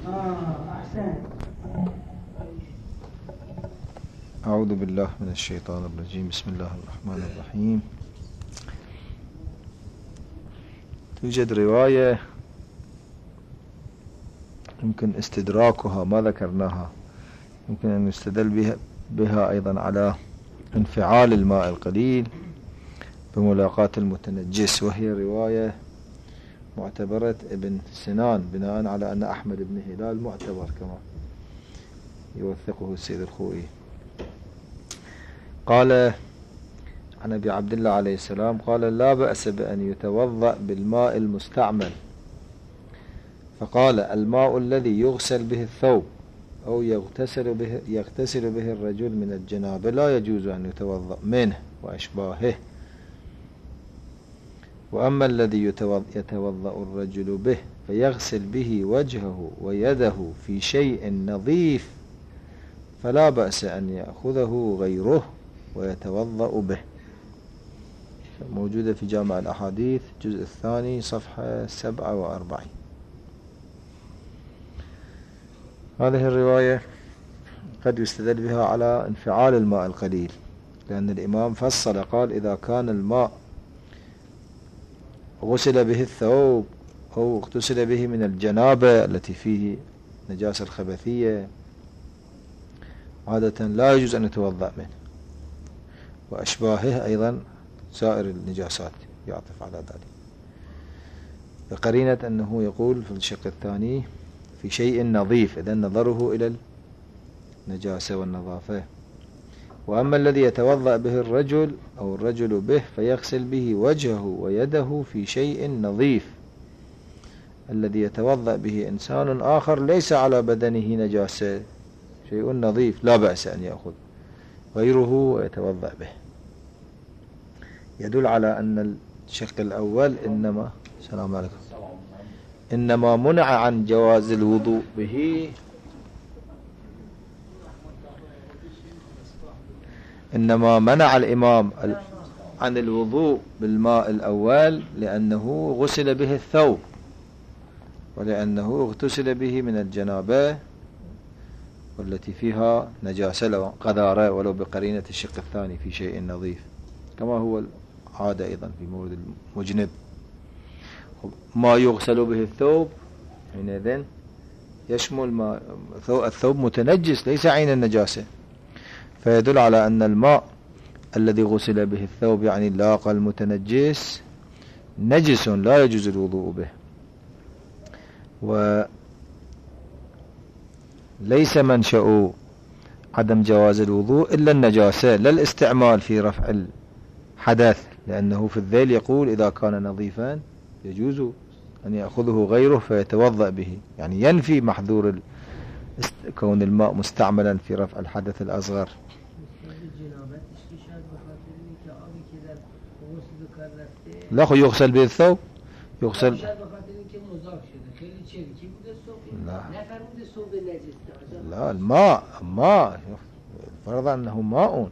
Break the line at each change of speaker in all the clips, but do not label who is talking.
أعوذ بالله من الشيطان الرجيم. بسم الله الرحمن الرحيم. توجد رواية يمكن استدراكها ما ذكرناها، يمكن أن يستدل بها أيضا على انفعال الماء القليل بملاقاة المتنجس، وهي رواية معتبرة ابن سنان بناء على أن أحمد بن هلال معتبر كما يوثقه السيد الخوئي. قال عن أبي عبد الله عليه السلام قال: لا بأس بأن يتوضأ بالماء المستعمل، فقال: الماء الذي يغسل به الثوب أو يغتسل به الرجل من الجنابة لا يجوز أن يتوضأ منه وأشباهه. وأما الذي يتوضأ الرجل به فيغسل به وجهه ويده في شيء نظيف فلا بأس أن يأخذه غيره ويتوضأ به. موجودة في جامع الأحاديث الجزء الثاني صفحة 47. هذه الرواية قد يستدل بها على انفعال الماء القليل، لأن الإمام فصل قال: إذا كان الماء غسل به الثوب أو اغتسل به من الجنابة التي فيه نجاسة الخبثية عادة لا يجوز أن يتوضأ منه، وأشباهه أيضا سائر النجاسات يعطف على ذلك، بقرينة أنه يقول في الشق الثاني في شيء نظيف، إذن نظره إلى النجاسة والنظافة. وأما الذي يتوضأ به الرجل أو الرجل به فيغسل به وجهه ويده في شيء نظيف، الذي يتوضأ به إنسان آخر ليس على بدنه نجاسة، شيء نظيف لا بأس أن يأخذ غيره ويتوضأ به. يدل على أن الشق الأول السلام عليكم إنما منع عن جواز الوضوء به، إنما منع الإمام عن الوضوء بالماء الأول لأنه غسل به الثوب ولأنه اغتسل به من الجنابة والتي فيها نجاسة قذارة ولو بقرينة الشق الثاني في شيء نظيف، كما هو العادة أيضا في مورد المجنب. ما يغسل به الثوب حينئذ يشمل الثوب متنجس ليس عين النجاسة، فيدل على أن الماء الذي غسل به الثوب يعني لاقى المتنجس نجس لا يجوز الوضوء به. وليس منشأ عدم جواز الوضوء إلا النجاسة لا الاستعمال في رفع الحدث، لأنه في الذيل يقول: إذا كان نظيفا يجوز أن يأخذه غيره فيتوضأ به، يعني ينفي محذور كون الماء مستعملا في رفع الحدث الأصغر. لا يغسل به الثوب، يغسل لا الماء فرض أنه ماء،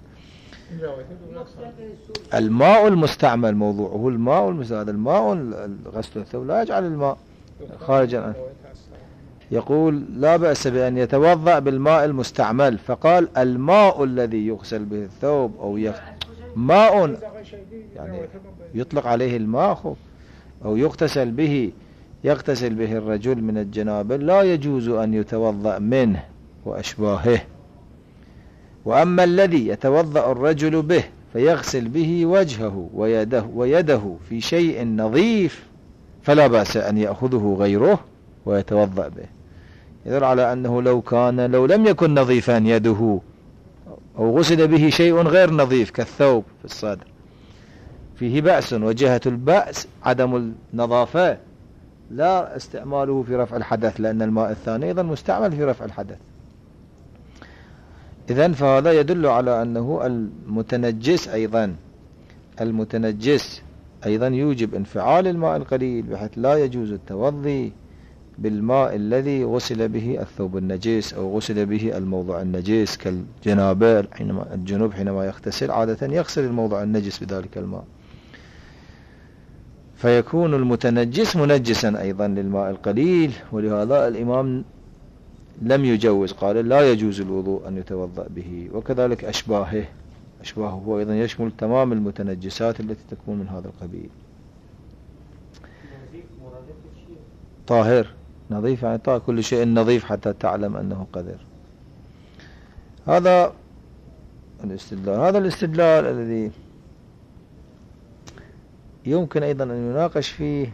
الماء المستعمل موضوعه الماء المستعمل، الماء غسل الثوب لا يجعل الماء خارجا. يقول: لا بأس بأن يتوضأ بالماء المستعمل، فقال: الماء الذي يغسل به الثوب أو ماء يعني يطلق عليه الماء أو يغتسل به الرجل من الجنابة لا يجوز أن يتوضأ منه وأشباهه. وأما الذي يتوضأ الرجل به فيغسل به وجهه ويده في شيء نظيف فلا بأس أن يأخذه غيره ويتوضأ به. يدل على أنه لو لم يكن نظيفا يده أو غسل به شيء غير نظيف كالثوب في الصدر فيه بأس، وجهة البأس عدم النظافة لا استعماله في رفع الحدث، لأن الماء الثاني أيضا مستعمل في رفع الحدث. إذن فهذا يدل على أنه المتنجس أيضا يوجب انفعال الماء القليل، بحيث لا يجوز التوضي بالماء الذي غسل به الثوب النجس أو غسل به الموضع النجس كالجنابة. الجنوب حينما يغتسل عادة يغسل الموضع النجس بذلك الماء، فيكون المتنجس منجسا أيضا للماء القليل. ولهذا الإمام لم يجوز، قال لا يجوز الوضوء أن يتوضأ به. وكذلك أشباهه هو أيضا يشمل تمام المتنجسات التي تكون من هذا القبيل. طاهر نظيف يعني طاهر، كل شيء نظيف حتى تعلم أنه قذر. هذا الاستدلال الذي يمكن أيضا أن يناقش فيه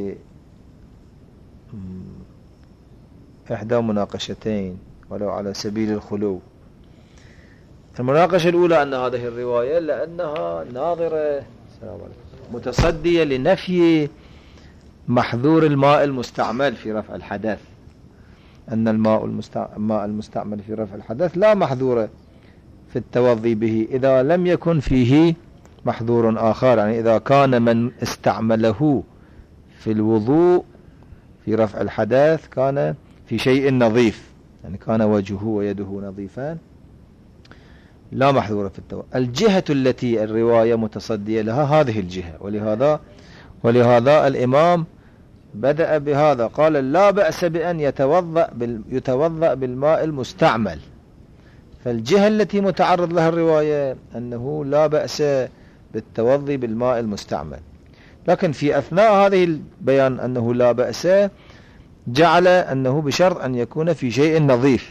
بإحدى مناقشتين ولو على سبيل الخلو. المناقشة الأولى أن هذه الرواية لأنها ناظرة متصدية لنفي محذور الماء المستعمل في رفع الحدث، أن الماء المستعمل في رفع الحدث لا محذور في التوضي به إذا لم يكن فيه محذور آخر، يعني إذا كان من استعمله في الوضوء في رفع الحدث كان في شيء نظيف، يعني كان وجهه ويده نظيفان لا محذور في التوضي. الجهة التي الرواية متصدية لها هذه الجهة، ولهذا الإمام بدأ بهذا، قال لا بأس بأن يتوضأ بالماء المستعمل. فالجهة التي متعرض لها الرواية أنه لا بأس بالتوضي بالماء المستعمل، لكن في أثناء هذه البيان أنه لا بأس جعل أنه بشرط أن يكون في شيء نظيف،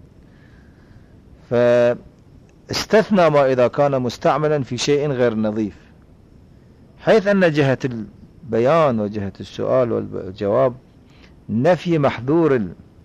فاستثنى ما إذا كان مستعملا في شيء غير نظيف، حيث أن جهة البيان وجهة السؤال والجواب نفي محذور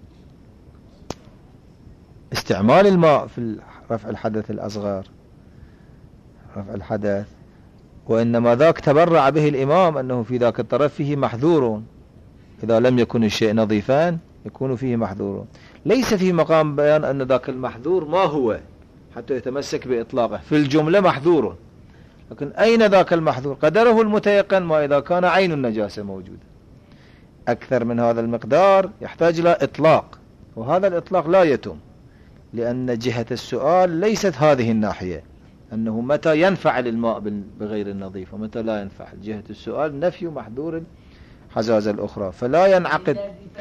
استعمال الماء في رفع الحدث الأصغر، رفع الحدث، وإنما ذاك تبرع به الإمام أنه في ذاك الطرف فيه محذور، إذا لم يكن الشيء نظيفان يكون فيه محذور. ليس في مقام بيان أن ذاك المحذور ما هو حتى يتمسك بإطلاقه، في الجملة محذور، لكن أين ذاك المحذور؟ قدره المتيقن ما إذا كان عين النجاسة موجودة. أكثر من هذا المقدار يحتاج إلى إطلاق، وهذا الإطلاق لا يتم، لأن جهة السؤال ليست هذه الناحية، أنه متى ينفعل الماء بغير النظيف ومتى لا ينفعل. جهة السؤال نفي محذور الحزازة الأخرى، فلا ينعقد،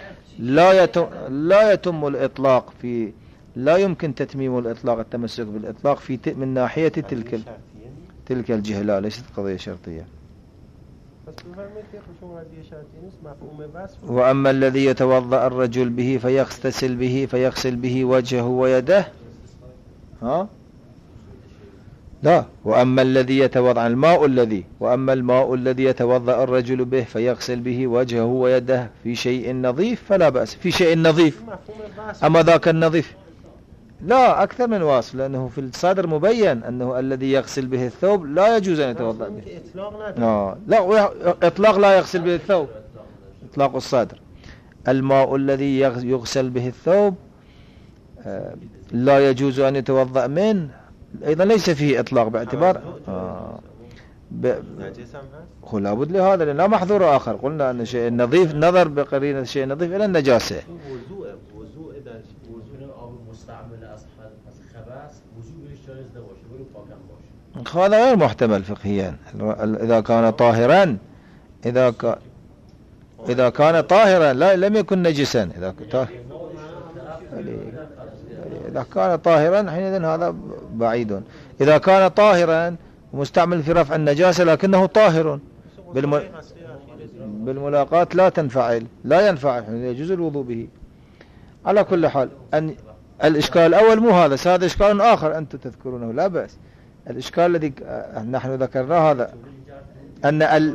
لا يتم الإطلاق في، لا يمكن تتميم الإطلاق، التمسك بالإطلاق في من ناحية تلك الجهة، لا ليست قضية شرطية. وأما الذي يتوضأ الرجل به فيغسل به وجهه ويده، لا، وأما الذي يتوضأ وأما الماء الذي يتوضأ الرجل به فيغسل به وجهه ويده في شيء نظيف فلا بأس، في شيء نظيف. أما ذاك النظيف لا أكثر من واصف، لأنه في الصدر مبين أنه الذي يغسل به الثوب لا يجوز أن يتوضأ به. لا إطلاق لا يغسل به الثوب، إطلاق الصدر. الماء الذي يغسل به الثوب لا يجوز أن يتوضأ منه، أيضا ليس فيه إطلاق باعتبار لابد لهذا، لأن لا محذور آخر. قلنا أن شيء نظيف نظر بقرينة شيء نظيف إلى النجاسة. هذا غير محتمل فقهيا. إذا كان طاهرا، إذا كان طاهرا لم يكن نجسا. إذا كان طاهرا حينئذ هذا بعيد. إذا كان طاهرا ومستعمل في رفع النجاسة لكنه طاهر بالملاقات لا ينفعل يجوز الوضوء به. على كل حال الإشكال الأول مو هذا، هذا إشكال آخر أنتم تذكرونه، لا بأس. الإشكال الذي نحن ذكرناه هذا أن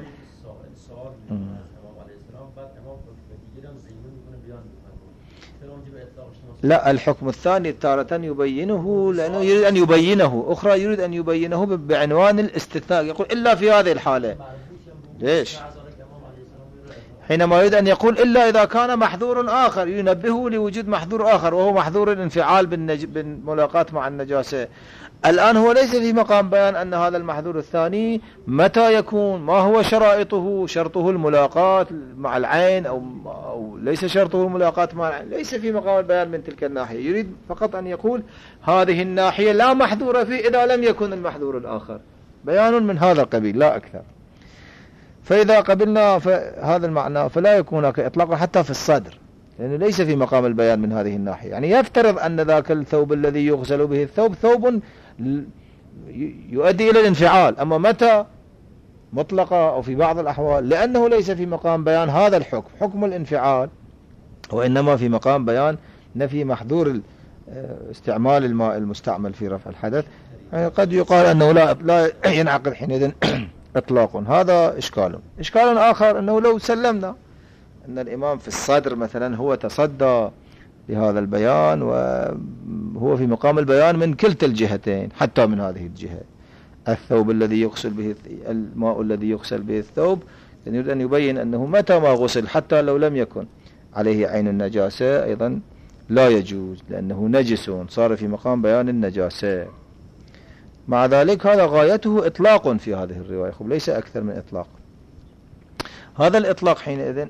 لا، الحكم الثاني تارة يبينه لأنه يريد أن يبينه، أخرى يريد أن يبينه بعنوان الاستثناء، يقول إلا في هذه الحالة. ليش؟ حينما يريد أن يقول إلا إذا كان محذور آخر ينبهه لوجود محذور آخر، وهو محذور الانفعال بالملاقات مع النجاسة. الآن هو ليس في مقام بيان أن هذا المحذور الثاني متى يكون، ما هو شرطه الملاقات مع العين أو ليس شرطه الملاقات مع العين، ليس في مقام البيان من تلك الناحية. يريد فقط أن يقول هذه الناحية لا محذور فيه إذا لم يكن المحذور الآخر، بيان من هذا القبيل لا أكثر. فإذا قبلنا هذا المعنى فلا يكون هناك إطلاق حتى في الصدر. لأنه ليس في مقام البيان من هذه الناحية. يعني يفترض أن ذاك الثوب الذي يغسل به الثوب ثوب يؤدي إلى الانفعال، أما متى مطلقة أو في بعض الأحوال، لأنه ليس في مقام بيان هذا الحكم حكم الانفعال، وإنما في مقام بيان نفي محظور استعمال الماء المستعمل في رفع الحدث. يعني قد يقال أنه لا ينعقد حينئذ إطلاق. هذا إشكال آخر أنه لو سلمنا أن الإمام في الصدر مثلا هو تصدى لهذا البيان وهو في مقام البيان من كلتا الجهتين، حتى من هذه الجهة الثوب الذي يغسل به الماء الذي يغسل به الثوب، يريد أن يبين أنه متى ما غسل حتى لو لم يكن عليه عين النجاسة أيضا لا يجوز، لأنه نجس صار في مقام بيان النجاسة. مع ذلك هذا غايته إطلاق في هذه الرواية، ليس أكثر من إطلاق. هذا الإطلاق حينئذ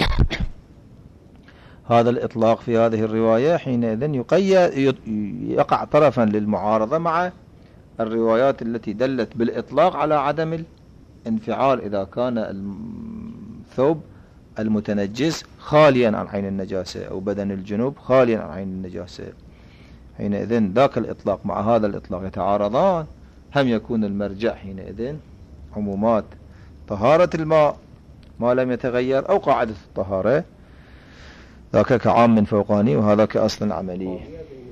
هذا الإطلاق في هذه الرواية حينئذ يقع طرفا للمعارضة مع الروايات التي دلت بالإطلاق على عدم الانفعال إذا كان الثوب المتنجس خاليا عن عين النجاسة أو بدن الجنوب خاليا عن عين النجاسة. حينئذ ذاك الإطلاق مع هذا الإطلاق يتعارضان. هم يكون المرجع حينئذ عمومات طهارة الماء ما لم يتغير، أو قاعدة الطهارة، ذاك كعام فوقاني وهذا كأصل عملي.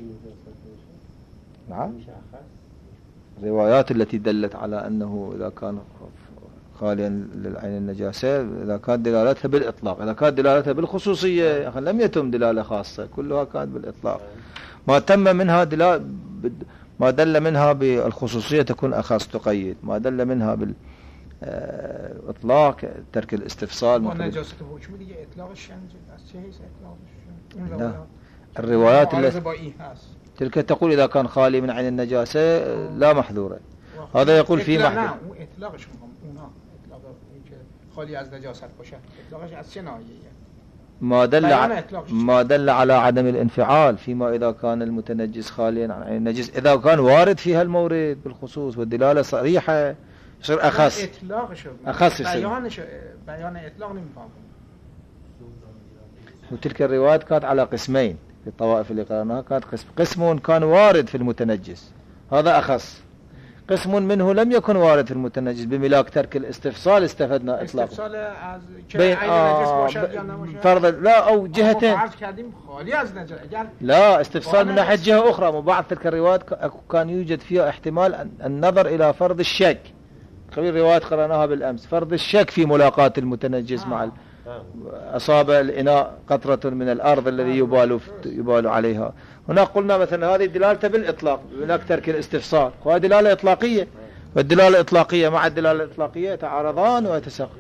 نعم، الروايات التي دلت على أنه إذا كان خاليا للعين النجاسة إذا كانت دلالتها بالإطلاق، إذا كانت دلالتها بالخصوصية لم يتم دلالة خاصة، كلها كانت بالإطلاق. ما تم منها ما دل منها بالخصوصية تكون أخص تقيد، ما دل منها بالإطلاق ترك الاستفصال. الروايات تلك تقول إذا كان خالي من عين النجاسة لا محذورة. هذا يقول في محذور.
خالي از نجاست باشه، اطلاقش از چه ناحیه؟
ما دل على عدم الانفعال فيما إذا كان المتنجس خاليا عن عين النجس، إذا كان وارد فيها المورد بالخصوص والدلالة صريحة يصير أخص. أخص
بيان إطلاق نمفهم.
وتلك الروايات كانت على قسمين في الطوائف اللي قرأناها، كانت قسم كان وارد في المتنجس هذا أخص، قسم منه لم يكن وارد في المتنجس بملاك ترك الاستفصال استفدنا إطلاق
استفصال از بين
فرض لا أو جهتين لا استفصال من ناحية جهة أخرى. وبعض تلك الروايات كان يوجد فيها احتمال النظر إلى فرض الشك. خبير روايات قرأناها بالأمس، فرض الشك في ملاقاة المتنجس مع أصاب الإناء قطرة من الأرض الذي يبال عليها. هنا قلنا مثلا هذه دلالة بالإطلاق هناك ترك الاستفصال، وهذه دلالة إطلاقية، والدلالة الإطلاقية مع الدلالة الإطلاقية يتعارضان ويتساقط.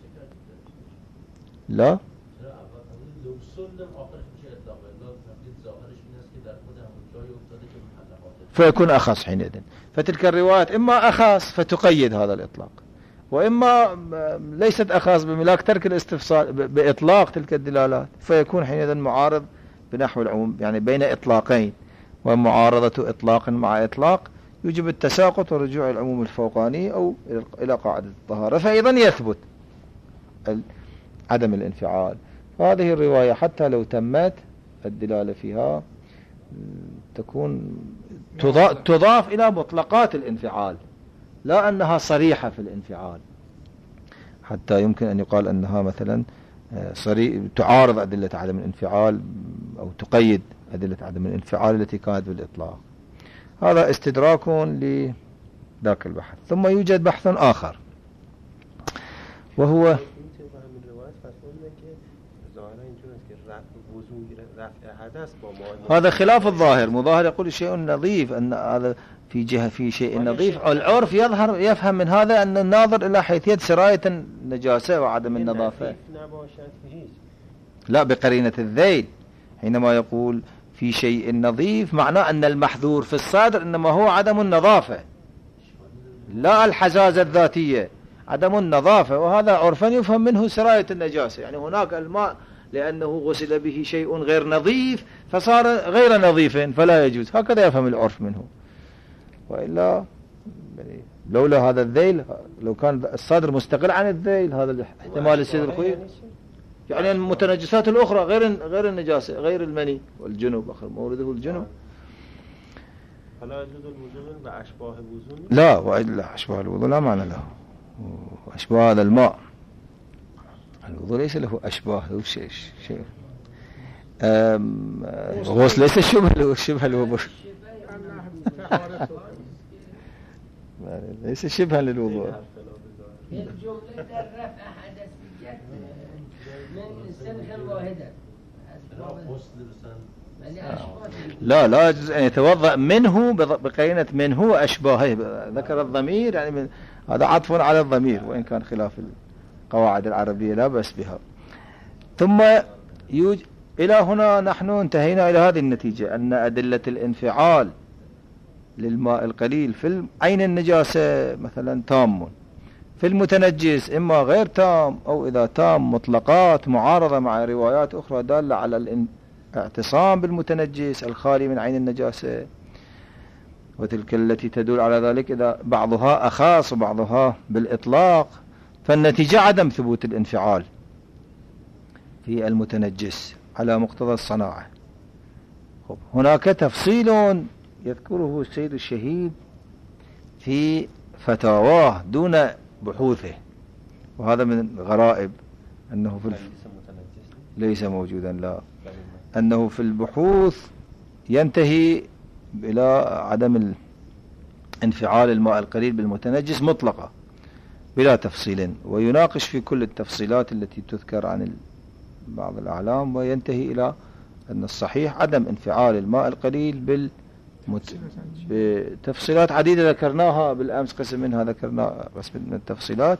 لا فيكون أخص حينئذ. فتلك الروايات إما أخص فتقيد هذا الإطلاق، وإما ليست أخص بملاك ترك الاستفصال بإطلاق تلك الدلالات، فيكون حينئذ معارض بنحو العموم، يعني بين إطلاقين، ومعارضة إطلاق مع إطلاق يجب التساقط ورجوع العموم الفوقاني أو إلى قاعدة الطهارة، فأيضا يثبت عدم الانفعال. هذه الرواية حتى لو تمت الدلالة فيها تكون تضاف إلى مطلقات الانفعال، لا أنها صريحة في الانفعال، حتى يمكن أن يقال أنها مثلا تعارض أدلة عدم الانفعال أو تقيد أدلة عدم الانفعال التي كانت بالإطلاق. هذا استدراك لذاك البحث. ثم يوجد بحث آخر وهو هذا خلاف الظاهر. مظاهر يقول شيء نظيف، أن هذا في جهة في شيء نظيف. العرف يفهم من هذا أن الناظر إلى حيثية سراية النجاسة وعدم النظافة، لا بقرينة الذيل. حينما يقول في شيء نظيف معناه أن المحذور في الصدر إنما هو عدم النظافة، لا الحزازة الذاتية، عدم النظافة. وهذا عرفا يفهم منه سراية النجاسة، يعني هناك الماء لأنه غسل به شيء غير نظيف فصار غير نظيف فلا يجوز، هكذا يفهم العرف منه. وإلا لولا هذا الذيل، لو كان الصدر مستقل عن الذيل، هذا احتمال السيد الخوي يعني المتنجسات الأخرى غير النجاسة، غير المني والجنوب، آخر مورده الجنوب.
فلا يجوز الوضوء بأشباه الوضوء؟
لا، وإلا أشباه الوضوء لا معنى له. أشباه هذا الماء، الوضوء ليس له أشباه، له شيء غوص ليس شبه الوضوء ليس شبها للوضوء.
الجملة الرفع حدثية من السنخ الواحدة.
لا يجوز أن يتوضأ منه بقرينة منه وأشباهه. ذكر الضمير يعني هذا عطف على الضمير، وإن كان خلاف القواعد العربية لا بأس بها. ثم إلى هنا نحن انتهينا إلى هذه النتيجة، أن أدلة الانفعال للماء القليل في عين النجاسة مثلا تام، في المتنجس إما غير تام، أو إذا تام مطلقات معارضة مع روايات أخرى دالة على الاعتصام بالمتنجس الخالي من عين النجاسة، وتلك التي تدل على ذلك إذا بعضها أخاص وبعضها بالإطلاق، فالنتيجة عدم ثبوت الانفعال في المتنجس على مقتضى الصناعة. هناك تفصيل يذكره السيد الشهيد في فتاواه دون بحوثه، وهذا من الغرائب أنه ليس موجودا، لا، أنه في البحوث ينتهي إلى عدم انفعال الماء القليل بالمتنجس مطلقة بلا تفصيل، ويناقش في كل التفصيلات التي تذكر عن بعض الأعلام، وينتهي إلى أن الصحيح عدم انفعال الماء القليل بتفصيلات عديدة ذكرناها بالأمس، قسم منها ذكرنا قسم من التفصيلات،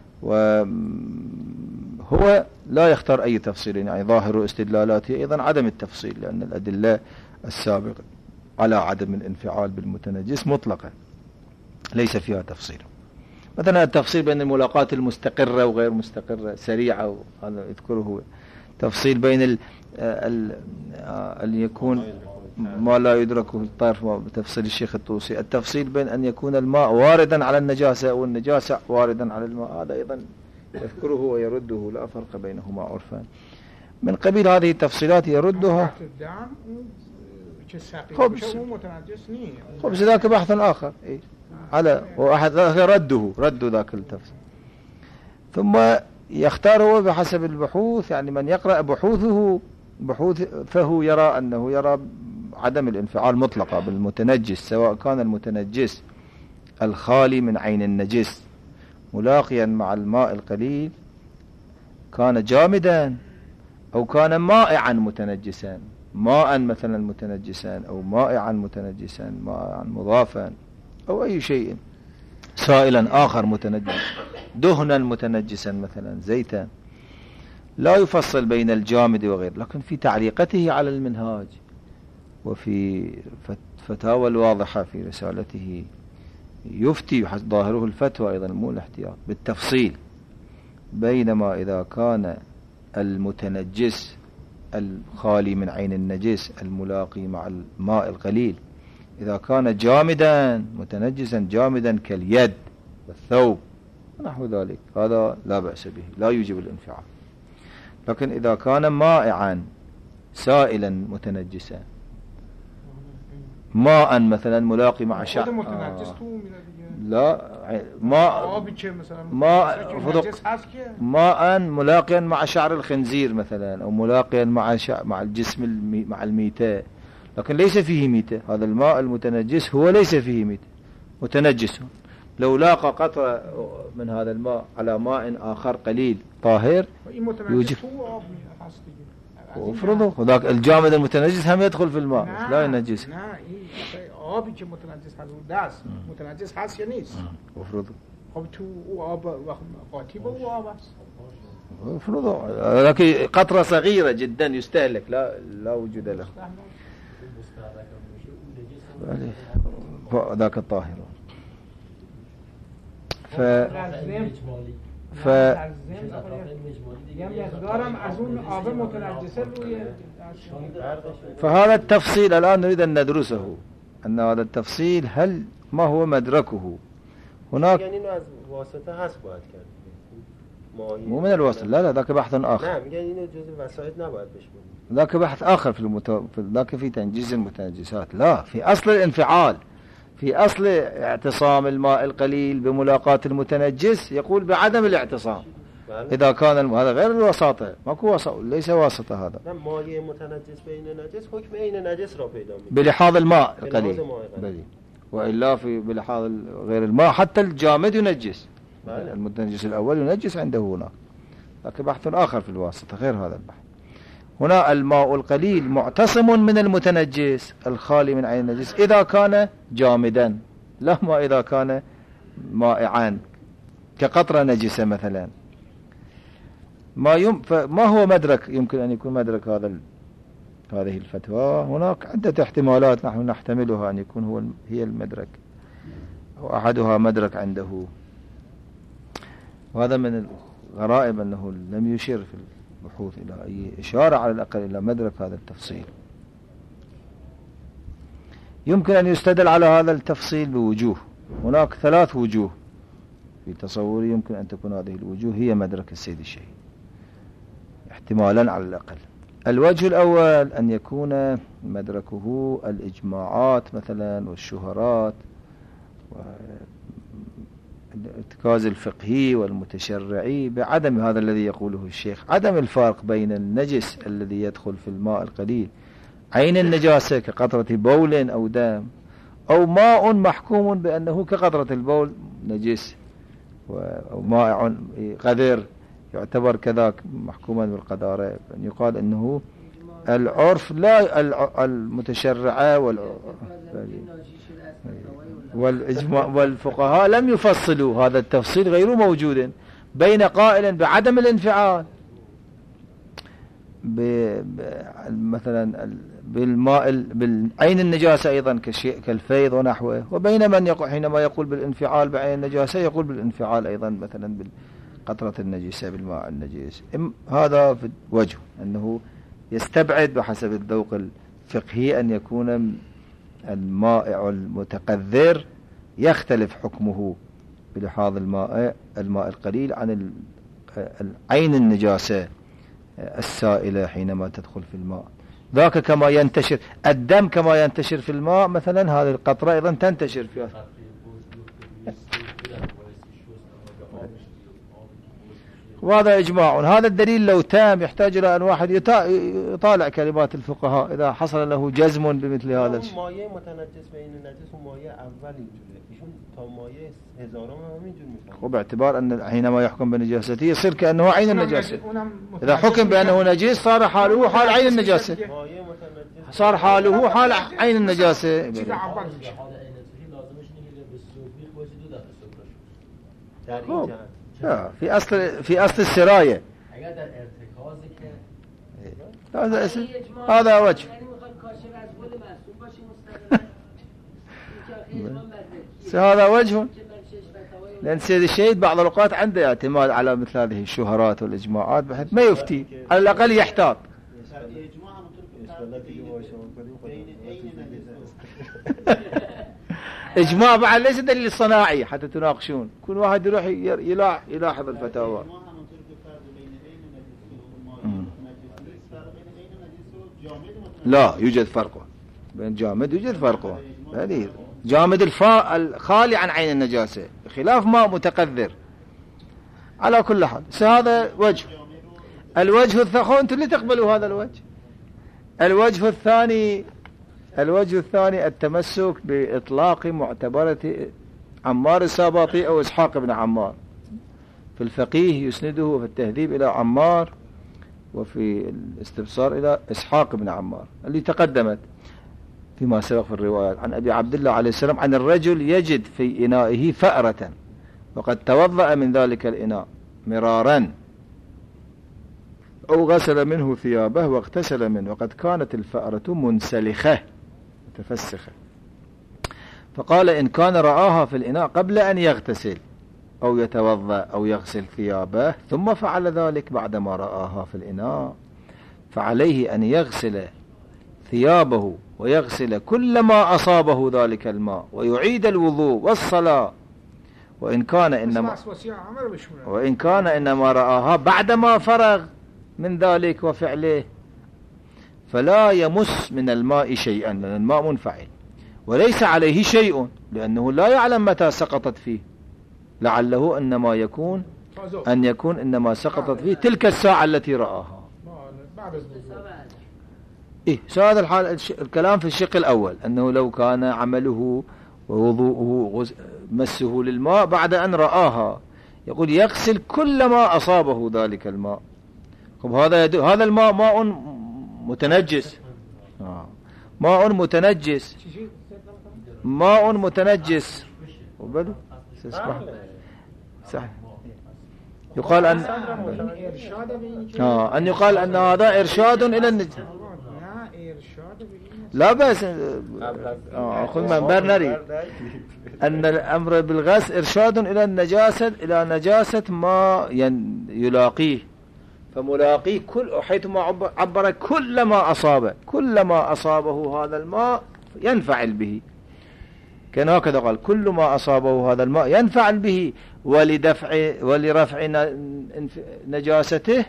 وهو لا يختار أي تفصيل، يعني ظاهر استدلالاته أيضا عدم التفصيل، لأن الأدلة السابقة على عدم الانفعال بالمتنجس مطلقة ليس فيها تفصيل. مثلا التفصيل بين الملاقات المستقرة وغير مستقرة سريعة، هذا يذكره تفصيل بين أن يكون ما لا يدركه الطرف، بتفصيل الشيخ الطوسي، التفصيل بين أن يكون الماء واردا على النجاسة والنجاسة واردا على الماء، هذا أيضا يذكره ويرده، لا فرق بينهما عرفان. من قبيل هذه التفصيلات يردها. خبز ذاك بحث آخر، على واحد رد ذاك التفصيل، ثم يختار هو بحسب البحوث، يعني من يقرأ بحوثه يرى أنه يرى عدم الانفعال مطلقة بالمتنجس، سواء كان المتنجس الخالي من عين النجس ملاقيا مع الماء القليل، كان جامدا أو كان مائعا متنجسا، ماء مثلا متنجسا أو مائعا متنجسا، ماء مضافا أو أي شيء سائلا آخر متنجس، دهنا متنجسا مثلا زيتا، لا يفصل بين الجامد وغير. لكن في تعليقته على المنهاج وفي فتاوى الواضحة في رسالته يفتي ظاهره الفتوى أيضا مو الاحتياط بالتفصيل، بينما إذا كان المتنجس الخالي من عين النجس الملاقي مع الماء القليل إذا كان جامدا متنجسا جامدا كاليد والثوب ونحو ذلك، هذا لا بأس به، لا يوجب الانفعال. لكن إذا كان مائعا سائلا متنجسا، ماء مثلا ملاقي مع شعر لا ماء ملاقيا مع شعر الخنزير مثلا، أو ملاقيا مع الجسم مع الميتة، لكن ليس فيه ميتة، هذا الماء المتنجس هو ليس فيه ميتة، متنجس. لو لاقى قطرة من هذا الماء على ماء آخر قليل طاهر يوجب وفرضه، وذاك الجامد المتنجس هم يدخل في الماء لا ينجس.
آبی که متنجس هست و دست متنجس هست یا نیست؟
وفرضه.
خب تو او آب قاطی با او آب است.
وفرضه، لكن قطرة صغيرة جدا يستهلك لا وجود له. ذاك الطاهر. فهذا التفصيل الآن نريد أن ندرسه، أن هذا التفصيل ما هو مدركه هناك،
يعني از واسطه هست باید کرد
مو من الوسط، لا ذاك بحث آخر.
نعم میگن اینو جزء وسایط نباید بشمونیم.
ذاك بحث آخر ذاك في تنجيز المتنجسات. لا، في أصل الانفعال، في أصل اعتصام الماء القليل بملاقاة المتنجس يقول بعدم الاعتصام. إذا كان هذا غير الوساطة، ماكو وساطة، ليس واسطة هذا.
مایع متنجس بین نجس حکم عین نجس را پیدا می‌کنه.
بلحاظ الماء القليل. بلي. وإلا في بلحاظ غير الماء حتى الجامد ينجس. المتنجس الأول ينجس عنده هناك. لكن بحث آخر في الواسطة غير هذا البحث. هنا الماء القليل معتصم من المتنجس الخالي من عين النجس إذا كان جامدا، لا ما إذا كان مائعا كقطرة نجسة مثلا. ما هو مدرك يمكن أن يكون مدرك هذه الفتوى؟ هناك عدة احتمالات نحن نحتملها أن يكون هي المدرك، وأحدها مدرك عنده. وهذا من الغرائب أنه لم يشير في البحوث إلى أي إشارة على الأقل إلى مدرك هذا التفصيل. يمكن أن يستدل على هذا التفصيل بوجوه. هناك 3 وجوه في تصوري يمكن أن تكون هذه الوجوه هي مدرك السيد الشهيد احتمالا على الأقل. الوجه الأول أن يكون مدركه الإجماعات مثلا والشهرات والارتكاز الفقهي والمتشرعي بعدم هذا الذي يقوله الشيخ، عدم الفرق بين النجس الذي يدخل في الماء القليل عين النجاسة كقطرة بول أو دم، أو ماء محكوم بأنه كقطرة البول نجس، أو ماء قذر يعتبر كذاك محكوما بالقذارة. أن يقال أنه العرف لا المتشرعة والإجماع والفقهاء لم يفصلوا هذا التفصيل، غير موجود بين قائل بعدم الانفعال مثلا بالماء بعين النجاسة أيضا كالفيض ونحوه، وبين من حينما يقول بالانفعال بعين النجاسة يقول بالانفعال أيضا مثلا بالقطرة النجسة بالماء النجس. هذا في وجه أنه يستبعد بحسب الذوق الفقهي أن يكون المائع المتقذر يختلف حكمه بلحاظ الماء القليل عن عين النجاسة السائلة حينما تدخل في الماء. ذاك كما ينتشر الدم كما ينتشر في الماء مثلا، هذه القطرة أيضا تنتشر فيها. وهذا إجماع. هذا الدليل لو تام يحتاج إلى أن واحد يطالع كلمات الفقهاء إذا حصل له جزم بمثل هذا الشيء.
مایع متنجس بین نجس و مایع اول اینجوره، ایشون تا مایع هزارم هم اینجور میفهمه.
باعتبار أن حينما يحكم بنجاسته يصير كأنه عين النجاسة. إذا حكم بأنه نجس صار حاله حال عين النجاسة، صار حاله حال عين النجاسة. في أصل السراية هذا وجه. هذا وجه، لأن سيد الشهيد بعض الأوقات عنده اعتماد على مثل هذه الشهرات والإجماعات بحيث ما يفتي، على الأقل يحتاط. إجماع بعد ليس دليل صناعي حتى تناقشون، كل واحد يروح يلاحظ الفتاوى. لا يوجد فرق بين جامد، يوجد فرق. هذه جامد الخالي عن عين النجاسة خلاف ماء متقذر. على كل حال هذا وجه. الوجه الثاني أنتم اللي تقبلوا هذا الوجه. الوجه الثاني التمسك بإطلاق معتبرة عمار الساباطي أو إسحاق بن عمار. في الفقيه يسنده في التهذيب إلى عمار، وفي الاستبصار إلى إسحاق بن عمار اللي تقدمت فيما سبق في الروايات عن أبي عبد الله عليه السلام عن الرجل يجد في إنائه فأرة وقد توضأ من ذلك الإناء مرارا أو غسل منه ثيابه واغتسل منه وقد كانت الفأرة منسلخة متفسخة، فقال إن كان رآها في الإناء قبل أن يغتسل أو يتوضأ أو يغسل ثيابه ثم فعل ذلك بعدما رآها في الإناء، فعليه أن يغسل ثيابه ويغسل كل ما أصابه ذلك الماء ويعيد الوضوء والصلاة وإن كان إنما رآها بعدما فرغ من ذلك وفعله فلا يمس من الماء شيئا، لأن الماء منفعل وليس عليه شيء، لأنه لا يعلم متى سقطت فيه، لعله إنما يكون إنما سقطت فيه تلك الساعة التي رآها. هذا الكلام في الشق الأول، أنه لو كان عمله ووضوءه مسه للماء بعد أن رآها، يقول يغسل كل ما أصابه ذلك الماء. هذا الماء ماء متنجس، ماء متنجس وبدو صح. يقال أن يقال أن هذا إرشاد إلى النجاسة. لا بس أخذ منبر نري أن الأمر بالغسل إرشاد إلى النجاسة، إلى نجاسة ما يلاقيه، فملاقيه حيثما عبر كل ما أصابه هذا الماء ينفعل به، كان هكذا قال كل ما أصابه هذا الماء ينفعل به، ولرفع نجاسته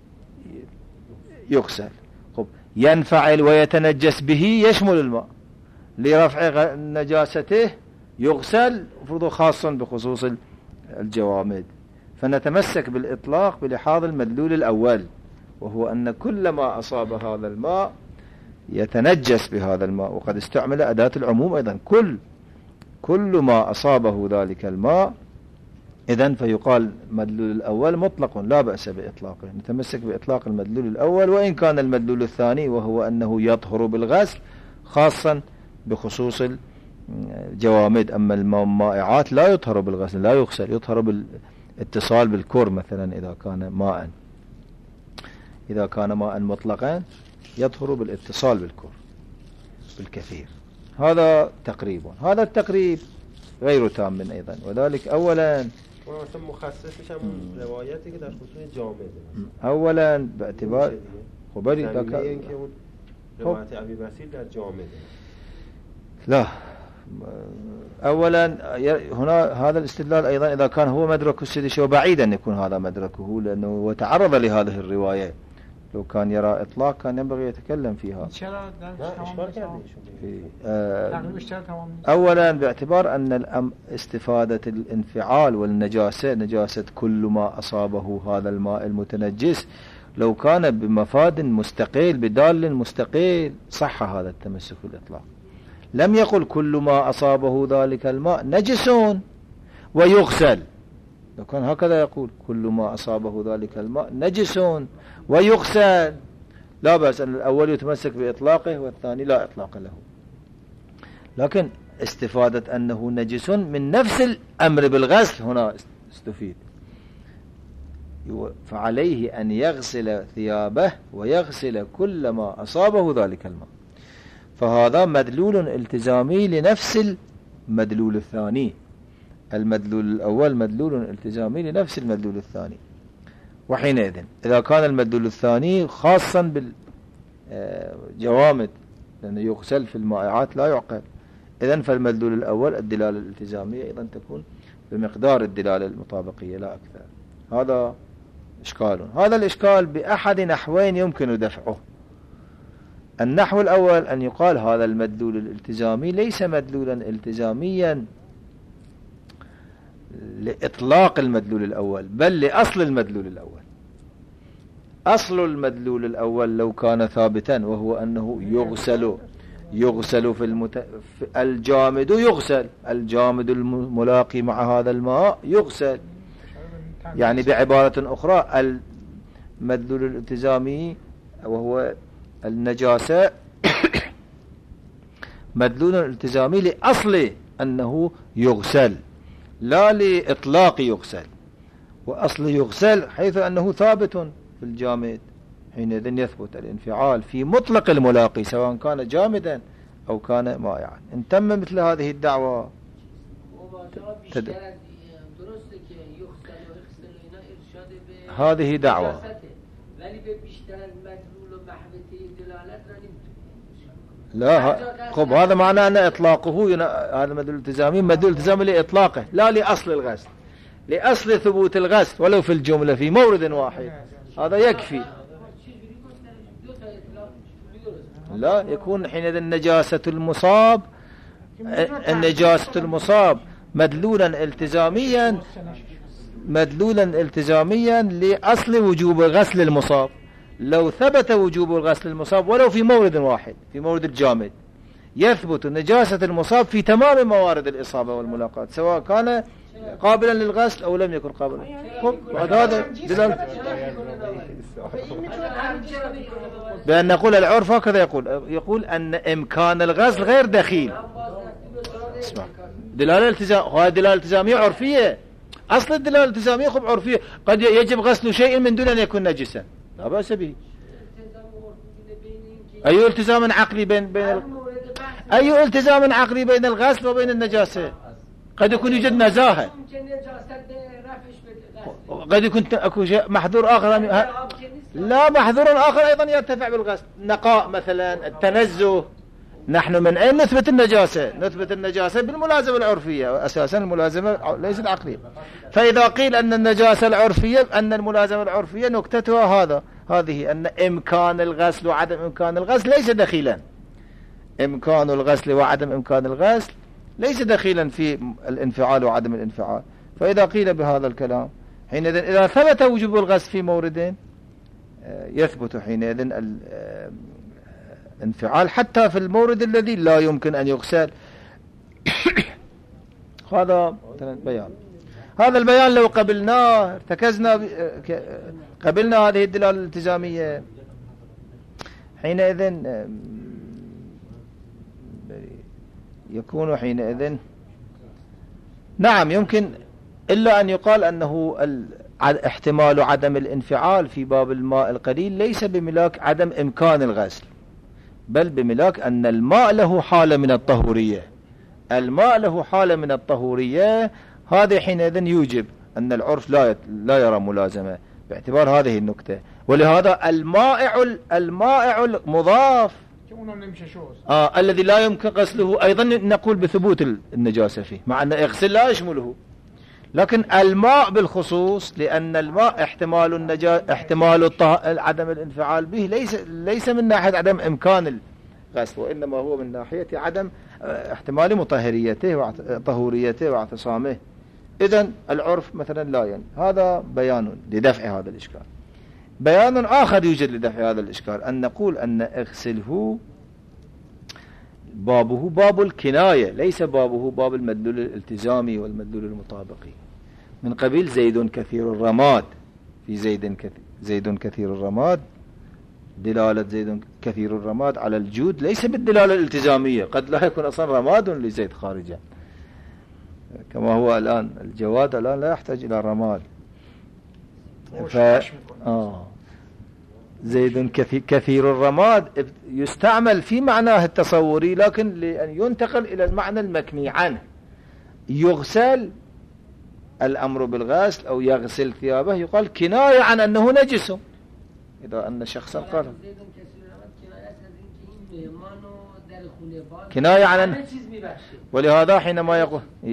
يغسل. ينفعل ويتنجس به يشمل الماء، لرفع نجاسته يغسل، فرض خاصا بخصوص الجوامد. فنتمسك بالإطلاق بلحاظ المدلول الأول، وهو أن كل ما أصاب هذا الماء يتنجس بهذا الماء، وقد استعمل أداة العموم أيضا، كل ما أصابه ذلك الماء. إذن فيقال مدلول الأول مطلق لا بأس بإطلاقه، نتمسك بإطلاق المدلول الأول، وإن كان المدلول الثاني وهو أنه يطهر بالغسل خاصا بخصوص الجوامد. أما المائعات لا يطهر بالغسل، لا يغسل، يطهر بالاتصال بالكور مثلا، إذا كان ماء مطلقا يطهر بالاتصال بالكور بالكثير. هذا التقريب غير تام أيضا، وذلك أولا
مثلا مخصصش هم روایتی که در خصوص جامعه
اولا باعتبار خبری
روایت ابی بصیر در جامعه
لا اولا هنا هذا الاستدلال ايضا اذا كان هو مدرك السديشي، وبعيدا ان يكون هذا مدركه، لانه هو تعرض لهذه الروايه، لو كان يرى اطلاق كان ينبغي يتكلم فيها. اولا باعتبار ان استفادة الانفعال والنجاسة، نجاسة كل ما اصابه هذا الماء المتنجس، لو كان بمفاد مستقل بدال مستقل صح هذا التمسك بالاطلاق. لم يقل كل ما اصابه ذلك الماء نجس ويغسل، لو كان هكذا يقول كل ما أصابه ذلك الماء نجس ويغسل لا بأس أن الأول يتمسك بإطلاقه والثاني لا إطلاق له. لكن استفادة أنه نجس من نفس الأمر بالغسل هنا استفيد، فعليه أن يغسل ثيابه ويغسل كل ما أصابه ذلك الماء. فهذا مدلول التزامي لنفس المدلول الثاني. المدلول الأول مدلول التزامي لنفس المدلول الثاني، وحينئذ إذا كان المدلول الثاني خاصا بالجوامد لأنه يغسل في المائعات لا يعقل، إذن فالمدلول الأول الدلالة الالتزامية أيضا تكون بمقدار الدلالة المطابقية لا أكثر. هذا إشكال. هذا الإشكال بأحد نحوين يمكن دفعه. النحو الأول أن يقال هذا المدلول الالتزامي ليس مدلولا التزاميا لإطلاق المدلول الأول، بل لأصل المدلول الأول. أصل المدلول الأول لو كان ثابتا وهو أنه يغسل في الجامد يغسل، الجامد الملاقي مع هذا الماء يغسل. يعني بعبارة أخرى المدلول الالتزامي وهو النجاسة مدلول التزامي لأصل أنه يغسل لا لإطلاق يغسل. وأصل يغسل حيث أنه ثابت في الجامد، حينئذ يثبت الانفعال في مطلق الملاقي سواء كان جامدا أو كان مائعا. إن تم مثل هذه الدعوة هذه دعوة لا خب هذا معناه أن إطلاقه هذا مدلول التزامي، مدلول التزامي لإطلاقه لا لأصل الغسل، لأصل ثبوت الغسل ولو في الجملة في مورد واحد، هذا يكفي. لا يكون حينئذ نجاسة المصاب، النجاسة المصاب مدلولا التزاميا لأصل وجوب غسل المصاب. لو ثبت وجوب غسل المصاب ولو في مورد واحد، في مورد الجامد، يثبت نجاسة المصاب في تمام موارد الإصابة والملاقاة، سواء كان قابلا للغسل أو لم يكن قابلا. هذا بأن نقول العرف هكذا يقول أن إمكان الغسل غير دخيل. اسمع، دلالة التزام، هذه دلالة التزامية عرفية. أصل الدلالة التزامية خب عرفية، قد يجب غسل شيء من دون أن يكون نجسا، لا بأس به. أي التزام عقلي أي التزام عقلي بين الغسل وبين النجاسة؟ قد يكون يوجد نزاهة، قد يكون أكو شيء محظور آخر. لا، محظور آخر أيضا يرتفع بالغسل، نقاء مثلا، التنزه. نحن من أين نثبت النجاسة؟ نثبت النجاسة بالملازمة العرفية، أساسا الملازمة ليست عقلية. فإذا قيل أن النجاسة العرفية، أن الملازمة العرفية نكتتها هذه أن إمكان الغسل وعدم إمكان الغسل ليس دخيلا. إمكان الغسل وعدم إمكان الغسل ليس دخيلا في الانفعال وعدم الانفعال. فإذا قيل بهذا الكلام حينئذ إذا ثبت وجوب الغسل في موردين يثبت حينئذ الانفعال حتى في المورد الذي لا يمكن أن يغسل. هذا بيان. هذا البيان لو قبلناه ارتكزنا قبلنا هذه الدلالة الالتزامية، حينئذ يكون حينئذ نعم يمكن، إلا أن يقال أنه احتمال عدم الانفعال في باب الماء القليل ليس بملاك عدم إمكان الغسل، بل بملاك أن الماء له حالة من الطهورية. الماء له حالة من الطهورية، هذا حينئذ يوجب أن العرف لا يرى ملازمة باعتبار هذه النكتة. ولهذا المائع المضاف الذي لا يمكن غسله أيضا نقول بثبوت النجاسة فيه، مع أن اغسل لا يشمله. لكن الماء بالخصوص، لأن الماء احتمال عدم الانفعال به ليس من ناحية عدم إمكان الغسل، وإنما هو من ناحية عدم احتمال مطهريته وطهوريته واعتصامه. إذن العرف مثلا لا ين. هذا بيان لدفع هذا الإشكال. بيان آخر يوجد لدفع هذا الإشكال، أن نقول أن اغسله بابه باب الكناية، ليس بابه باب المدلول الالتزامي والمدلول المطابقي. من قبيل زيد كثير الرماد، في زيد كثير الرماد، دلالة زيد كثير الرماد على الجود ليس بالدلالة الالتزامية، قد لا يكون أصلا رماد لزيد خارجا، كما هو الآن الجواد الآن لا يحتاج إلى رماد. زيد كثير الرماد يستعمل في معناه التصوري، لكن لأن ينتقل إلى المعنى المكني عنه، يغسل الأمر بالغسل أو يغسل ثيابه يقال كناية عن أنه نجس. إذا أن شخصا قال كناية عن أنه، ولهذا حينما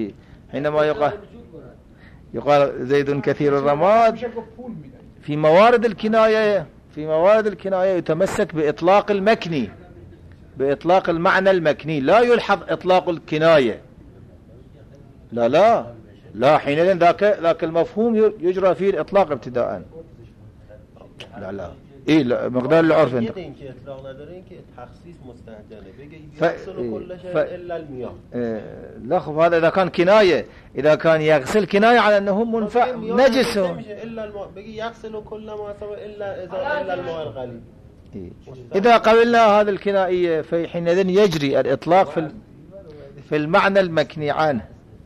يقال زيد كثير الرماد في موارد الكناية يتمسك بإطلاق المكني، بإطلاق المعنى المكني، لا يلحظ إطلاق الكناية. لا حينئذ ذاك المفهوم يجرى فيه الإطلاق ابتداء. لا مقدار العرف
انت اطلاق نداره که تخصیص مستهجنه بگه يغسل كل شيء الا المياه.
لا خب هذا اذا كان كنايه، اذا كان يغسل كنايه على انه منفع نجس،
الا الماء بگه يغسل كل ما سوى الا الماء الغليظ.
اذا قبلنا هذا الكنائيه فحينئذ يجري الاطلاق في المعنى المكني عنه،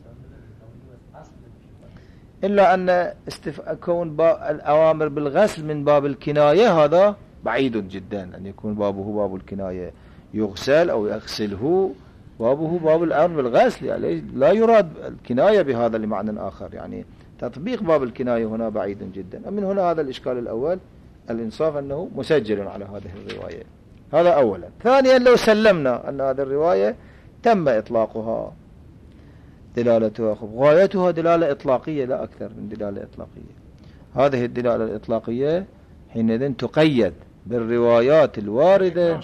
إلا أن كون الأوامر بالغسل من باب الكناية هذا بعيد جدا، أن يكون بابه باب الكناية يغسل أو يغسله، بابه باب الأمر بالغسل، يعني لا يراد الكناية بهذا لمعنى آخر، يعني تطبيق باب الكناية هنا بعيد جدا. ومن هنا هذا الإشكال الأول الإنصاف أنه مسجل على هذه الرواية هذا أولا. ثانيا لو سلمنا أن هذه الرواية تم إطلاقها دلالتها غايتها دلالة إطلاقية لا أكثر من دلالة إطلاقية، هذه الدلالة الإطلاقية حينئذ تقيد بالروايات الواردة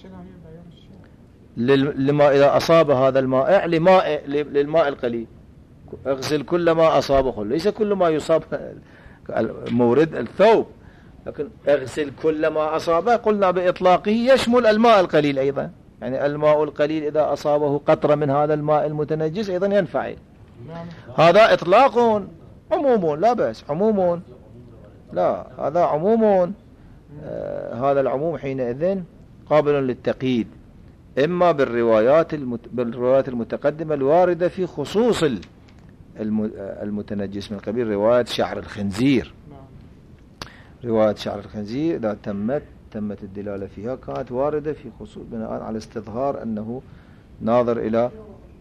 لما إذا أصاب هذا المائع للماء القليل، اغسل كل ما أصابه، ليس كل ما يصاب مورد الثوب، لكن اغسل كل ما أصابه قلنا بإطلاقه يشمل الماء القليل أيضا، يعني الماء القليل إذا أصابه قطرة من هذا الماء المتنجس أيضا ينفعل. هذا إطلاق عموم لا بأس، عموم لا، هذا عموم. هذا العموم حينئذ قابل للتقييد إما بالروايات المتقدمة الواردة في خصوص المتنجس من قبيل رواية شعر الخنزير. رواية شعر الخنزير إذا تمت الدلالة فيها كانت واردة في خصوص بناء على استظهار أنه ناظر إلى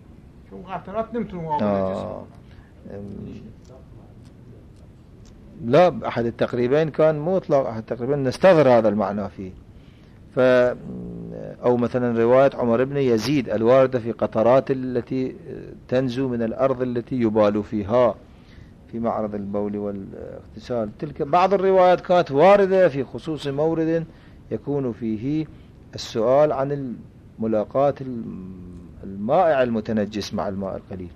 لا أحد التقريبين كان مطلق، أحد التقريبين نستظهر هذا المعنى فيه. أو مثلا رواية عمر بن يزيد الواردة في قطرات التي تنزو من الأرض التي يبال فيها في معرض البول والاغتسال، تلك بعض الروايات كانت واردة في خصوص مورد يكون فيه السؤال عن ملاقاة المائع المتنجس مع الماء القليل،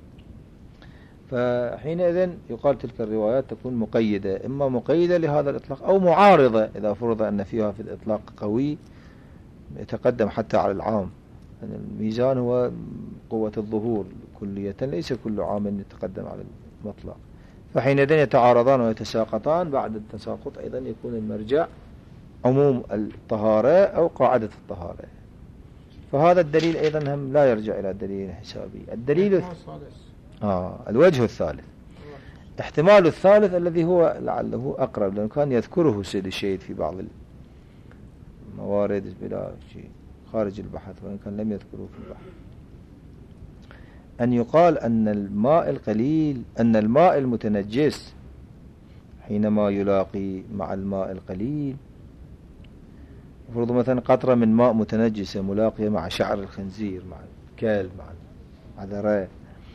فحينئذ يقال تلك الروايات تكون مقيدة، إما مقيدة لهذا الإطلاق أو معارضة إذا فرض أن فيها في الإطلاق قوي يتقدم حتى على العام. يعني الميزان هو قوة الظهور كلية، ليس كل عام يتقدم على المطلق، فحينئذ يتعارضان ويتساقطان. بعد التساقط أيضا يكون المرجع عموم الطهارة أو قاعدة الطهارة. فهذا الدليل أيضا هم لا يرجع إلى الدليل الحسابي. الدليل الوجه الثالث، احتمال الثالث الذي هو لعله أقرب، لأنه كان يذكره سيد الشهيد في بعض الموارد بلا شيء خارج البحث، وإن كان لم يذكره في البحث، أن يقال أن الماء القليل، أن الماء المتنجس حينما يلاقي مع الماء القليل، فرض مثلا قطرة من ماء متنجسة ملاقية مع شعر الخنزير، مع الكلب، مع العذراء،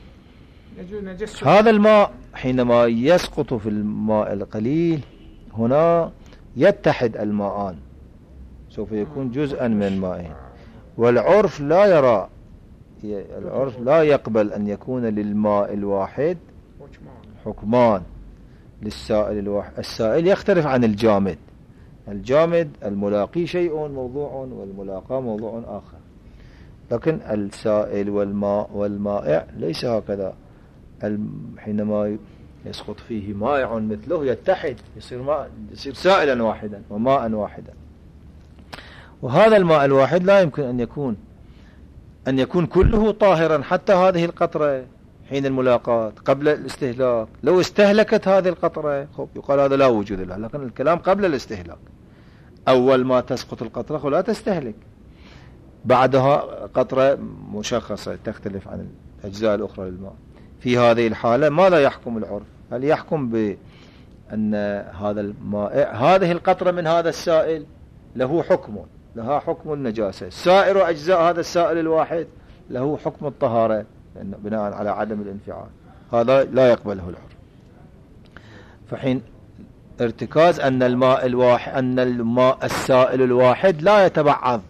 هذا الماء حينما يسقط في الماء القليل هنا يتحد الماءان، سوف يكون جزءا من مائه، والعرف لا يرى، العرف لا يقبل أن يكون للماء الواحد حكمان للسائل الواحد. السائل يختلف عن الجامد، الجامد الملاقي شيء موضوع والملاقى موضوع آخر، لكن السائل والمائع ليس هكذا. حينما يسقط فيه مائع مثله يتحد، يصير سائلا واحدا وماء واحدا، وهذا الماء الواحد لا يمكن أن يكون كله طاهرا، حتى هذه القطرة حين الملاقاة قبل الاستهلاك لو استهلكت هذه القطرة يقال هذا لا وجود له، لكن الكلام قبل الاستهلاك، أول ما تسقط القطرة لا تستهلك، بعدها قطرة مشخصة تختلف عن الأجزاء الأخرى للماء. في هذه الحالة ماذا يحكم العرف؟ هل يحكم بأن هذا المائع، هذه القطرة من هذا السائل له حكم، لها حكم النجاسة، سائر أجزاء هذا السائل الواحد له حكم الطهارة بناء على عدم الانفعال، هذا لا يقبله العرف. فحين ارتكاز أن الماء الواحد، أن الماء السائل الواحد لا يتبعض،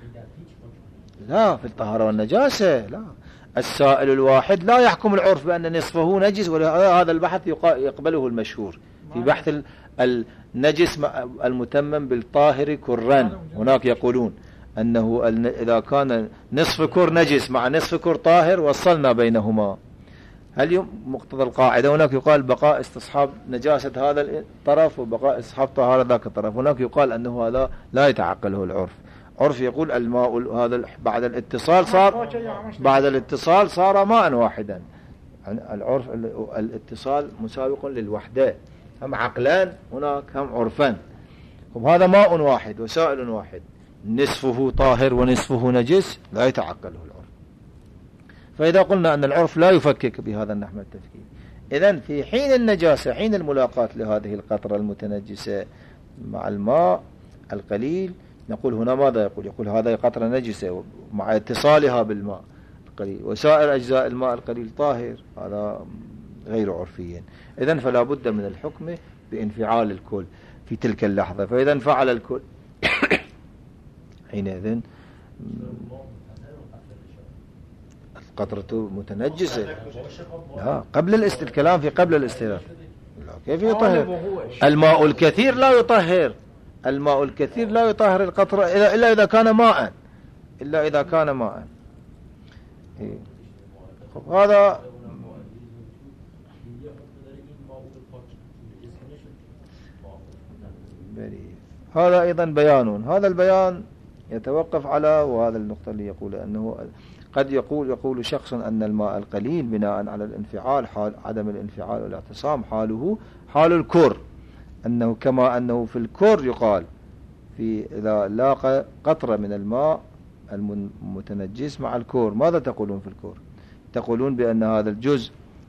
لا في الطهارة والنجاسة، لا، السائل الواحد لا يحكم العرف بأن نصفه نجس، وهذا البحث يقبله المشهور في بحث النجس المتمم بالطاهر كرا. هناك يقولون أنه إذا كان نصف كر نجس مع نصف كر طاهر وصلنا بينهما، هل مقتضى القاعدة هناك يقال بقاء استصحاب نجاسة هذا الطرف وبقاء استصحاب طهارة ذاك الطرف، هناك يقال أنه هذا لا يتعقله العرف. عرف يقول الماء هذا بعد الاتصال صار ماء واحدا، العرف الاتصال مساوق للوحدة، هم عقلان هناك هم عرفان، وهذا ماء واحد وسائل واحد نصفه طاهر ونصفه نجس لا يتعقله العرف. فإذا قلنا أن العرف لا يفكك بهذا النحو التفكير، إذن في حين النجاسة، حين الملاقاة لهذه القطرة المتنجسة مع الماء القليل، نقول هنا ماذا يقول هذا قطرة نجسة مع اتصالها بالماء القليل، وسائر أجزاء الماء القليل طاهر، هذا غير عرفيا. إذن فلا بد من الحكم بانفعال الكل في تلك اللحظة. فإذا انفعل الكل حينئذ القطرة متنجسة. قبل الكلام في قبل الاستهلاك. كيف يطهر؟ الماء الكثير لا يطهر، الماء الكثير لا يطهر القطرة إلا إذا كان ماء، إلا إذا كان ماء. هذا هذا أيضا بيان. هذا البيان يتوقف على، وهذا النقطة اللي يقول أنه قد يقول شخص أن الماء القليل بناء على الانفعال، حال عدم الانفعال والاعتصام حاله حال الكر، أنه كما أنه في الكر يقال في إذا لاقى قطرة من الماء المتنجس مع الكور. ماذا تقولون في الكور؟ تقولون بأن هذا الجزء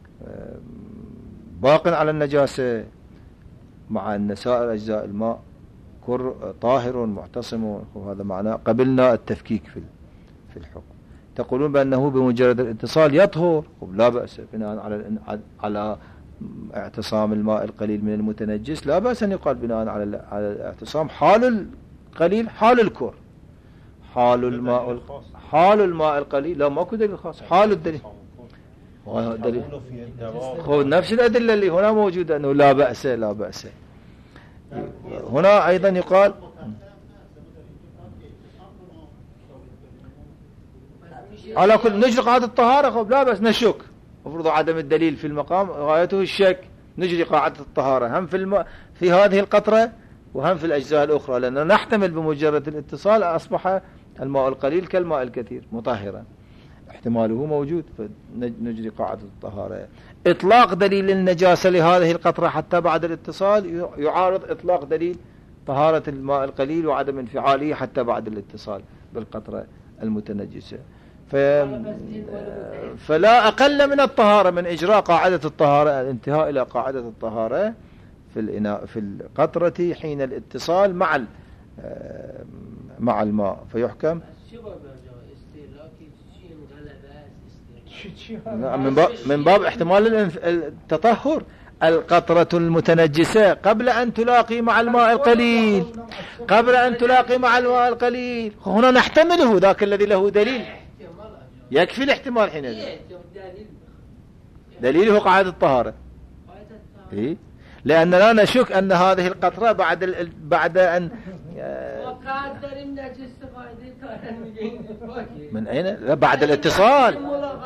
باق على النجاسة، مع أن سائر أجزاء الماء كر طاهر معتصم، وهذا معناه قبلنا التفكيك في الحكم. تقولون بأنه بمجرد الاتصال يطهر، لا بأس بناء على اعتصام الماء القليل من المتنجس، لا بأس أن يقال بناء على الاعتصام حال القليل حال الكر، حال الماء القليل. لا ماكو دليل خاص، حال الدليل دليل نفس الأدلة اللي هنا موجودة أنه لا بأس لا بأس. هنا أيضا يقال على كل نجري قاعدة الطهارة، لا بأس نشك، مفروض عدم الدليل في المقام غايته الشك، نجري قاعدة الطهارة هم في هذه القطرة وهم في الأجزاء الأخرى، لأننا نحتمل بمجرد الاتصال أصبح الماء القليل كالماء الكثير مطهرا، احتماله موجود، فنجري قاعدة الطهارة. إطلاق دليل النجاسة لهذه القطرة حتى بعد الاتصال يعارض إطلاق دليل طهارة الماء القليل وعدم انفعاله حتى بعد الاتصال بالقطرة المتنجسة. فلا أقل من الطهارة من إجراء قاعدة الطهارة، الانتهاء إلى قاعدة الطهارة في القطرة حين الاتصال مع الماء، فيحكم من باب احتمال التطهر. القطرة المتنجسة قبل أن تلاقي مع الماء القليل، هنا نحتمله ذاك الذي له دليل، يكفي الاحتمال حينئذ، دليله قاعدة الطهارة. لأننا نشك أن هذه القطرة بعد أن من أين؟ بعد الاتصال،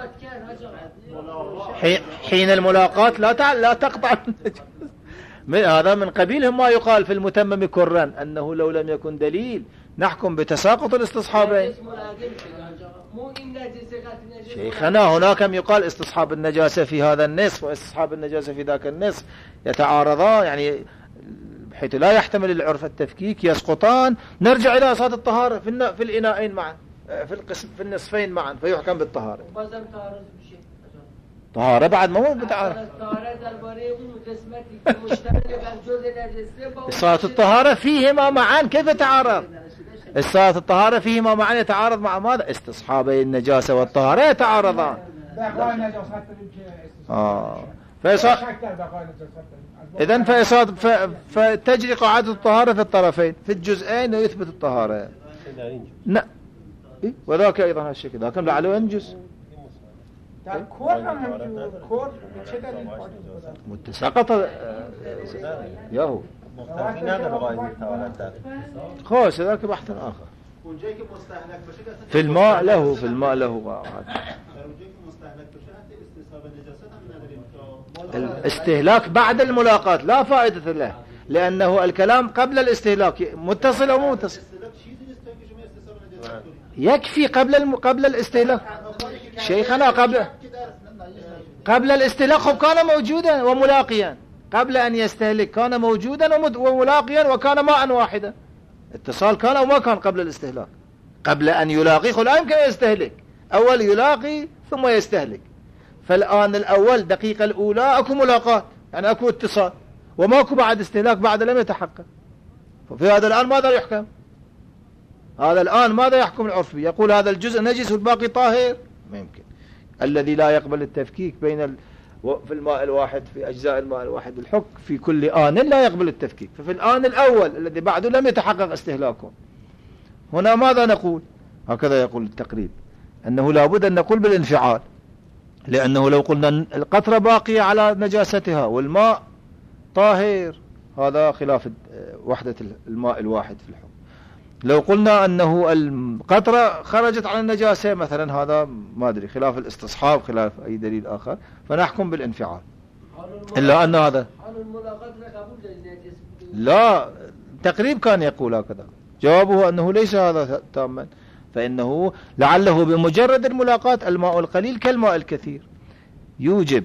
حين الملاقات لا تقطع هذا من قبيل ما يقال في المتمم كرا أنه لو لم يكن دليل نحكم بتساقط الاستصحابين. شيخنا هناك يقال استصحاب النجاسة في هذا النصف واستصحاب النجاسة في ذاك النصف يتعارضان، يعني بحيث لا يحتمل العرف التفكيك، يسقطان، نرجع إلى صلاة الطهارة في الإناءين معا، في النصفين معا، فيحكم بالطهارة. طهارة بعد ما هو بتعارض. صلاة الطهارة فيهما معا كيف تعارض؟ الصلاة الطهارة فيهما معا يتعارض مع ماذا؟ استصحابي النجاسة والطهارة يتعارضان. إذن فتجري قاعدة الطهارة في الطرفين في الجزئين ويثبت الطهارة. نعم، وذاك أيضا هالشكل، ذاك لعله ينجز. متساقط ياهو خوش، ذاك بحث آخر. في الماء له الاستهلاك بعد الملاقات لا فائدة له، لأنه الكلام قبل الاستهلاك متصل أو متصل، يكفي قبل الاستهلاك. شيخنا قبل الاستهلاك كان موجودا وملاقيا، قبل أن يستهلك كان موجودا وملاقيا وكان ماء واحدا، اتصال كان أو ما كان قبل الاستهلاك. قبل أن يلاقي لا يمكن يستهلك، أول يلاقي ثم يستهلك. فالآن الأول دقيقة الأولى أكو ملاقات، يعني أكو اتصال، وما أكو بعد استهلاك، بعد لم يتحقق. ففي هذا الآن ماذا يحكم؟ هذا الآن ماذا يحكم العرفي؟ يقول هذا الجزء نجس والباقي طاهر؟ ما يمكن. الذي لا يقبل التفكيك بين في الماء الواحد، في أجزاء الماء الواحد الحك في كل آن لا يقبل التفكيك. ففي الآن الأول الذي بعده لم يتحقق استهلاكه، هنا ماذا نقول؟ هكذا يقول التقريب، أنه لابد أن نقول بالانفعال، لأنه لو قلنا القطرة باقية على نجاستها والماء طاهر هذا خلاف وحدة الماء الواحد في الحكم. لو قلنا أنه القطرة خرجت عن النجاسة مثلا هذا ما أدري خلاف الاستصحاب خلاف أي دليل آخر، فنحكم بالانفعال. إلا أن هذا لا تقريب كان يقول هكذا، جوابه أنه ليس هذا تاما، فإنه لعله بمجرد الملاقاة الماء القليل كالماء الكثير يوجب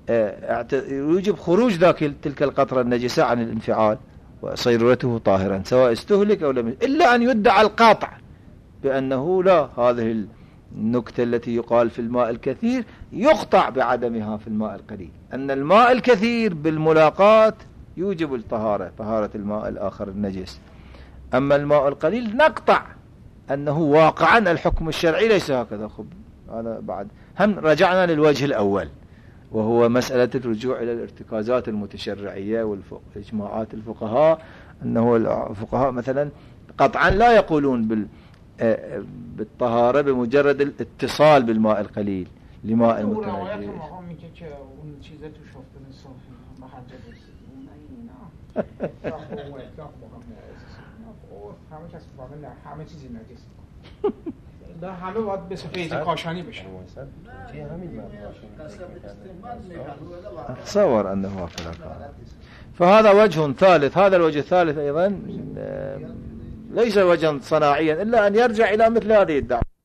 خروج تلك القطرة النجسة عن الانفعال وصيرورته طاهرا سواء استهلك أو لم، إلا أن يدعى القاطع بأنه لا، هذه النكتة التي يقال في الماء الكثير يقطع بعدمها في الماء القليل، أن الماء الكثير بالملاقاة يوجب الطهارة، طهارة الماء الآخر النجس. أما الماء القليل نقطع أنه واقعا الحكم الشرعي ليس هكذا. خب هذا بعد هم رجعنا للوجه الأول، وهو مسألة الرجوع إلى الارتكازات المتشرعية والإجماعات الفقهاء، أنه الفقهاء مثلا قطعا لا يقولون بالطهارة بمجرد الاتصال بالماء القليل لماء متنجس.
ده همه باید به فیض کاشانی بشه.
أتصور أنه هكذا كان. فهذا وجه ثالث. هذا الوجه الثالث أيضا ليس وجها صناعيا إلا أن يرجع إلى مثل هذه الدعوة.